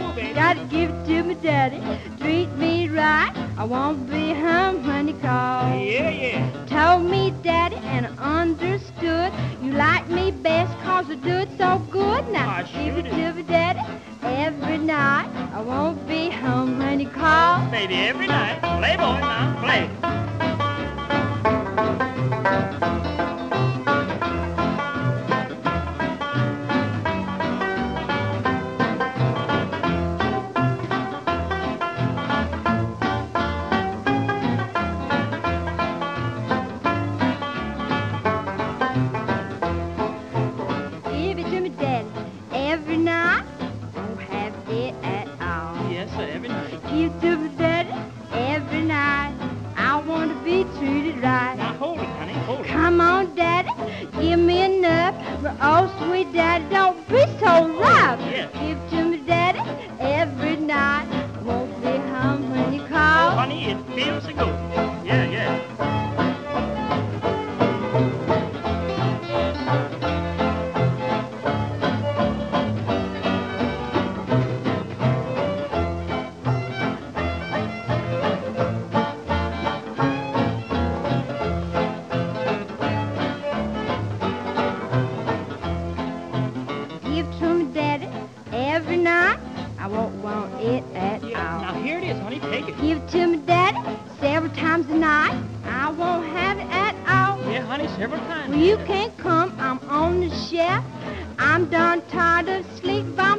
cool, baby. Gotta give it to me, daddy. Treat me right. I won't be home when you call. Yeah, yeah. Told me, daddy, and I understood. You like me best 'cause I do it so good. Now I give sure it do. to me, daddy, every night. I won't be home when you call. Baby, every night. Play, boy, now, play. Give it to me, daddy, every night. Won't have it at all. Yes, sir, every night. Give it to me, daddy, every night. I want to be treated right. Now hold it, honey, hold it. Come on, daddy, give me enough. But oh, sweet daddy, don't be so rough. Yeah. Give it to me, daddy, every night. Won't be home when you Oh, call. honey, it feels so good. Yeah, yeah. Give it to me, daddy, every night. I won't want it at Yeah. Now all. here it is, honey, take it. Give it to me, daddy, several times a night. I won't have it at all. Yeah, honey, several times. Well, you can't come. I'm on the shelf. I'm done tired of sleep by